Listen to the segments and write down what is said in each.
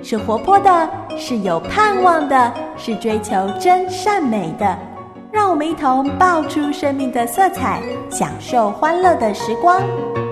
是活泼的，是有盼望的，是追求真善美的。让我们一同爆出生命的色彩，享受欢乐的时光。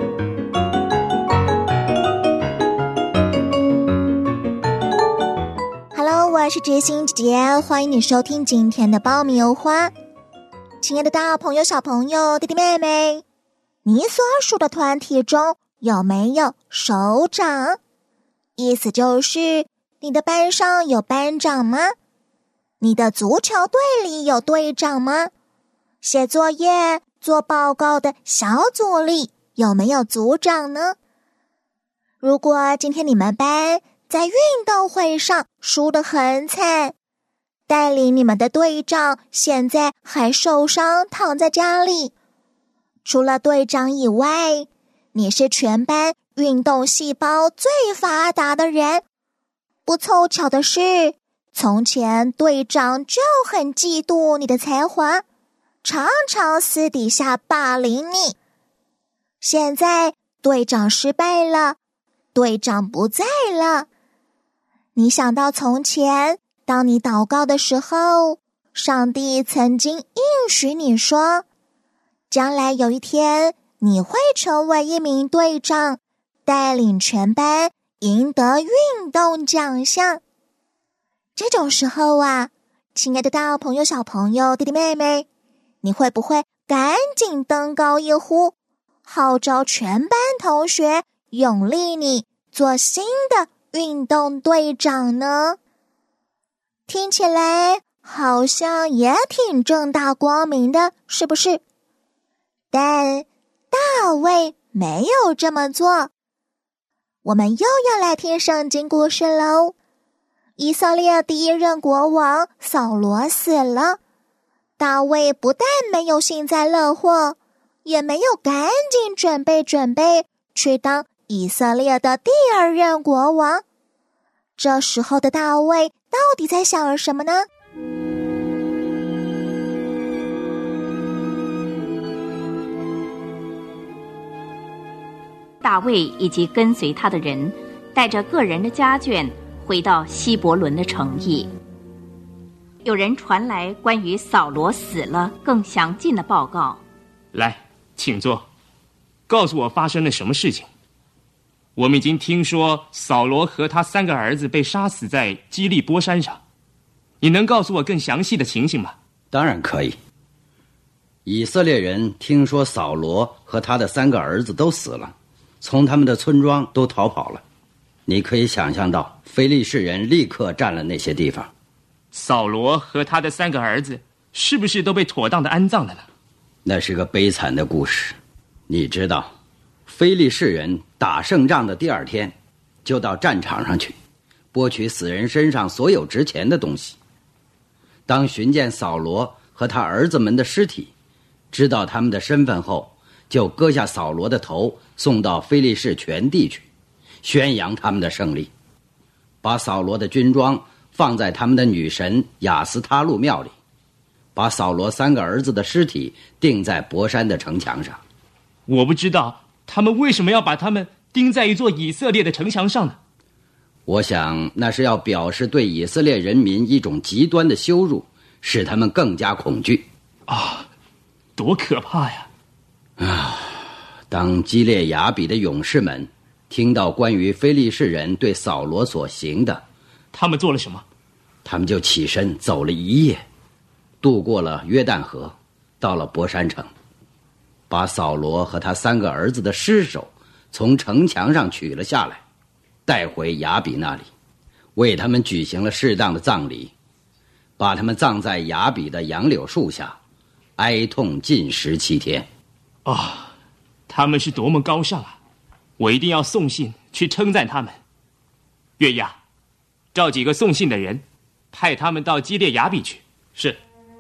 Hello， 我是知心姐姐，欢迎你收听今天的爆米油花。亲爱的大朋友、小朋友、弟弟妹妹，你所属的团体中有没有首长？意思就是你的班上有班长吗？你的足球队里有队长吗？写作业、做报告的小组里有没有组长呢？如果今天你们班在运动会上输得很惨，带领你们的队长现在还受伤躺在家里，除了队长以外，你是全班运动细胞最发达的人。不凑巧的是，从前队长就很嫉妒你的才华，常常私底下霸凌你。现在队长失败了，队长不在了。你想到从前，当你祷告的时候，上帝曾经应许你说，将来有一天你会成为一名队长，带领全班赢得运动奖项。这种时候啊，亲爱的大朋友、小朋友、弟弟妹妹，你会不会赶紧登高一呼，号召全班同学拥立你做新的运动队长呢？听起来好像也挺正大光明的，是不是？但大卫没有这么做。我们又要来听圣经故事喽。以色列第一任国王扫罗死了，大卫不但没有幸灾乐祸，也没有赶紧准备去当以色列的第二任国王。这时候的大卫到底在想什么呢？ 大卫以及跟随他的人带着个人的家眷回到希伯伦的城邑。有人传来关于扫罗死了更详尽的报告。 来，请坐，告诉我发生了什么事情。我们已经听说扫罗和他3个儿子被杀死在基利波山上，你能告诉我更详细的情形吗？ 当然可以。以色列人听说扫罗和他的3个儿子都死了，从他们的村庄都逃跑了。你可以想象到，非利士人立刻占了那些地方。 扫罗和他的3个儿子是不是都被妥当的安葬了呢？ 那是个悲惨的故事。你知道，非利士人打胜仗的第2天就到战场上去，剥取死人身上所有值钱的东西。当寻见扫罗和他儿子们的尸体，知道他们的身份后，就割下扫罗的头送到非利士全地去，宣扬他们的胜利，把扫罗的军装放在他们的女神雅斯他路庙里，把扫罗3个儿子的尸体钉在伯山的城墙上。 我不知道他们为什么要把他们钉在一座以色列的城墙上呢？ 我想那是要表示对以色列人民一种极端的羞辱，使他们更加恐惧。 啊，多可怕呀！ 当基列雅比的勇士们听到关于非利士人对扫罗所行的， 他们做了什么？ 他们就起身走了一夜，渡过了约旦河，到了伯山城，把扫罗和他3个儿子的尸首从城墙上取了下来，带回雅比那里，为他们举行了适当的葬礼，把他们葬在雅比的杨柳树下，哀痛禁食7天。 他们是多么高尚啊！我一定要送信去称赞他们。月牙，召几个送信的人，派他们到基列雅比去。是。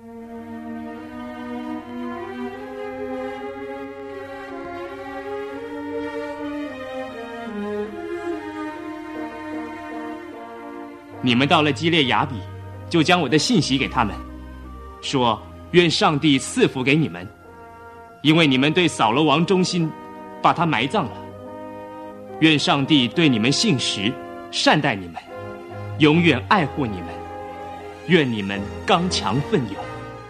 你们到了基列雅比，就将我的信息给他们，说愿上帝赐福给你们，因为你们对扫罗王忠心，把他埋葬了。愿上帝对你们信实，善待你们， 永远爱护你们，愿你们刚强奋勇。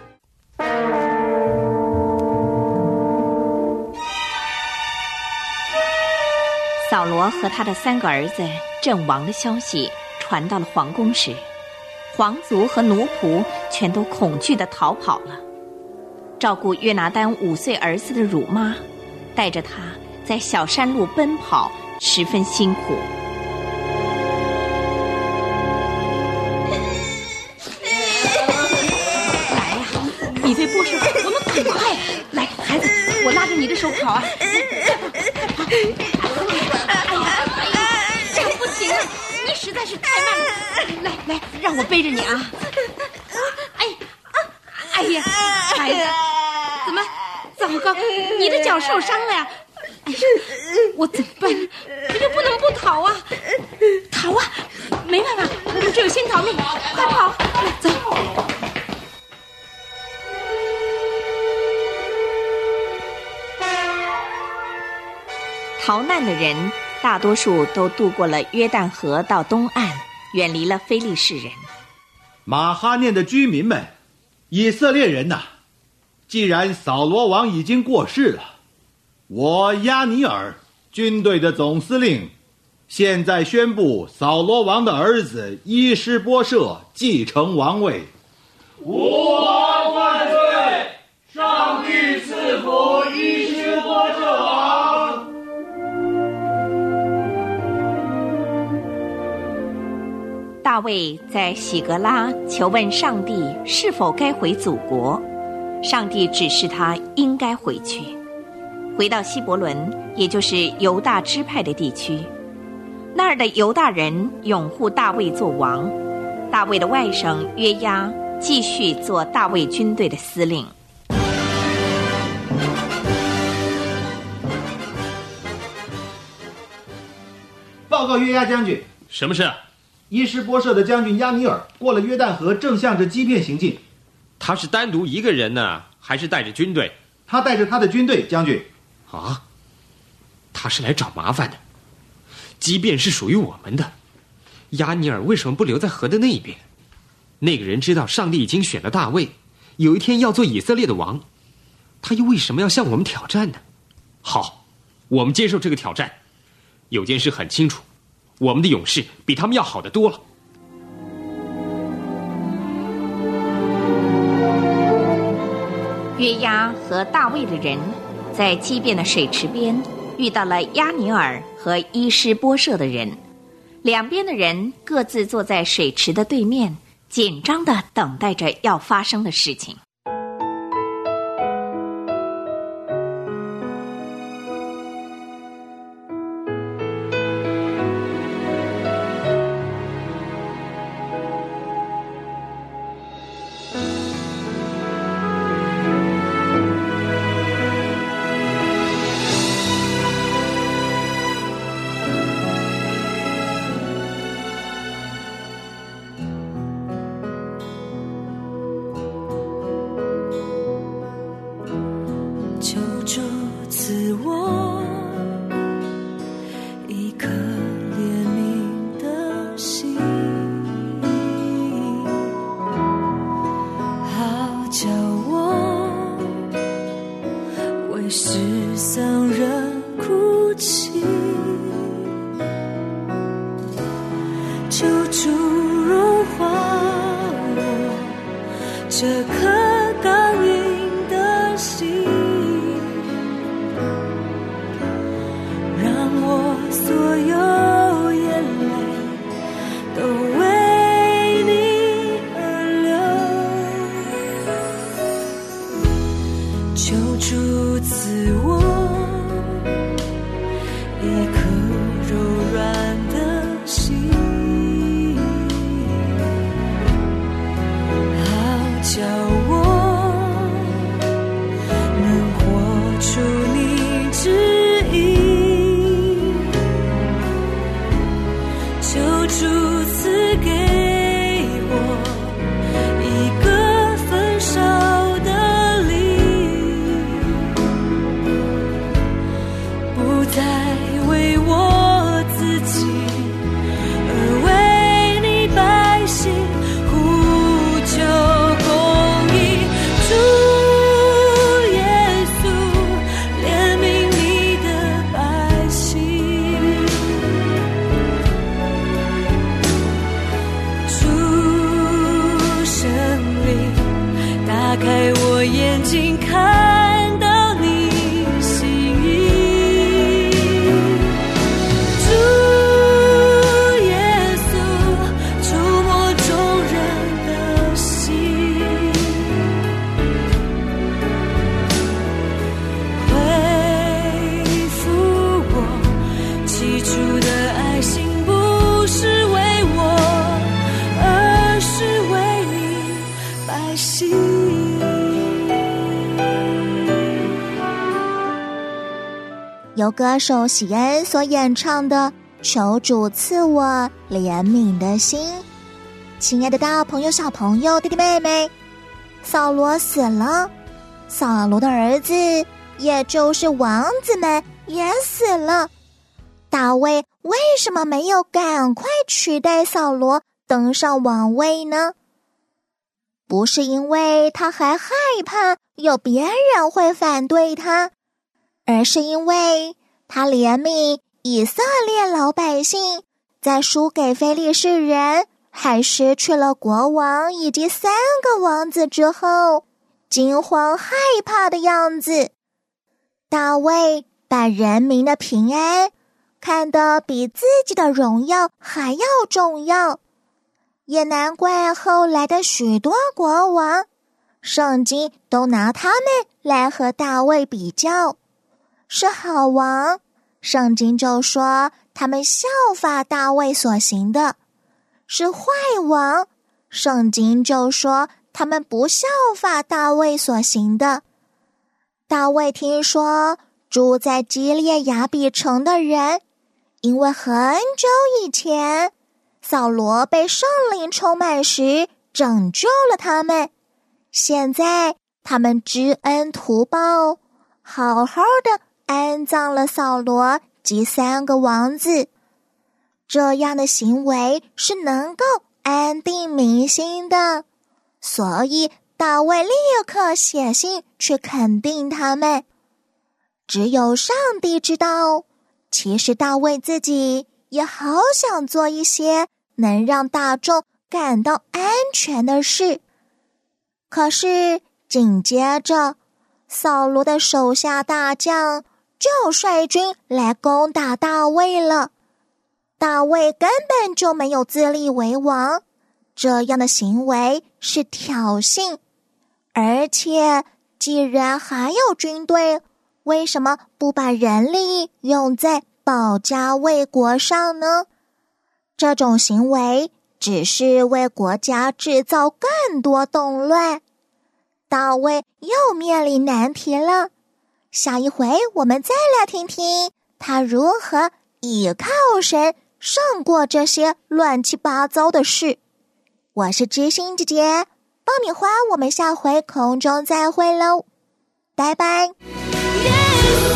扫罗和他的3个儿子阵亡的消息传到了皇宫时，皇族和奴仆全都恐惧地逃跑了。照顾约拿单5岁儿子的乳妈带着他在小山路奔跑，十分辛苦。来呀，米非波设，我们赶快来，孩子，我拉着你的手跑啊！这个不行啊，你实在是太慢了。来，让我背着你啊！哎呀，孩子，怎么？糟糕，你的脚受伤了呀！哎呀，我怎么办？又不能不逃啊！逃啊！没办法，我们只有先逃命，快跑！来，走。逃难的人大多数都渡过了约旦河到东岸，远离了非利士人。 马哈念的居民们，以色列人呐，既然扫罗王已经过世了，我亚尼尔军队的总司令现在宣布扫罗王的儿子伊施波设继承王位。 吾王万岁！上帝赐福伊施波设王。 大卫在喜格拉求问上帝是否该回祖国，上帝指示他应该回去，回到希伯伦，也就是犹大支派的地区。那儿的犹大人拥护大卫做王，大卫的外甥约押继续做大卫军队的司令。 报告约押将军， 什么事？ 伊施波设的将军亚尼尔过了约旦河，正向着基遍行进。 他是单独一个人呢，还是带着军队？ 他带着他的军队，将军。 啊，他是来找麻烦的。基遍是属于我们的，亚尼尔为什么不留在河的那一边？那个人知道上帝已经选了大卫，有一天要做以色列的王，他又为什么要向我们挑战呢？好，我们接受这个挑战。有件事很清楚，我们的勇士比他们要好得多了。 约押和大卫的人在基遍的水池边遇到了亚尼尔和伊施波设的人，两边的人各自坐在水池的对面，紧张地等待着要发生的事情。 求主赐我一颗怜悯的心，好叫我为世上人哭泣。求主融化我这颗刚硬的心，所有眼泪都为你而流，求主赐我一颗柔软的心，好叫我经看到你心意。主耶稣触摸众人的心，恢复我起初的爱心，不是为我，而是为你百姓。 由歌手喜恩所演唱的《求主赐我怜悯的心》。亲爱的大朋友、小朋友、弟弟妹妹，扫罗死了，扫罗的儿子，也就是王子们也死了。大卫为什么没有赶快取代扫罗登上王位呢？不是因为他还害怕有别人会反对他，而是因为他怜悯以色列老百姓在输给非利士人，还失去了国王以及3个王子之后，惊慌害怕的样子。大卫把人民的平安看得比自己的荣耀还要重要，也难怪后来的许多国王，圣经都拿他们来和大卫比较。是好王，圣经就说他们效法大卫所行的；是坏王，圣经就说他们不效法大卫所行的。大卫听说住在基列雅比城的人，因为很久以前扫罗被圣灵充满时拯救了他们，现在他们知恩图报，好好的安葬了扫罗及3个王子。这样的行为是能够安定民心的，所以大卫立刻写信去肯定他们。只有上帝知道，其实大卫自己也好想做一些能让大众感到安全的事。可是紧接着，扫罗的手下大将就率军来攻打大卫了。大卫根本就没有自立为王，这样的行为是挑衅。而且既然还有军队，为什么不把人力用在保家卫国上呢？这种行为只是为国家制造更多动乱。大卫又面临难题了，下一回我们再来听听他如何倚靠神胜过这些乱七八糟的事。我是知心姐姐，爆米花，我们下回空中再会喽，拜拜。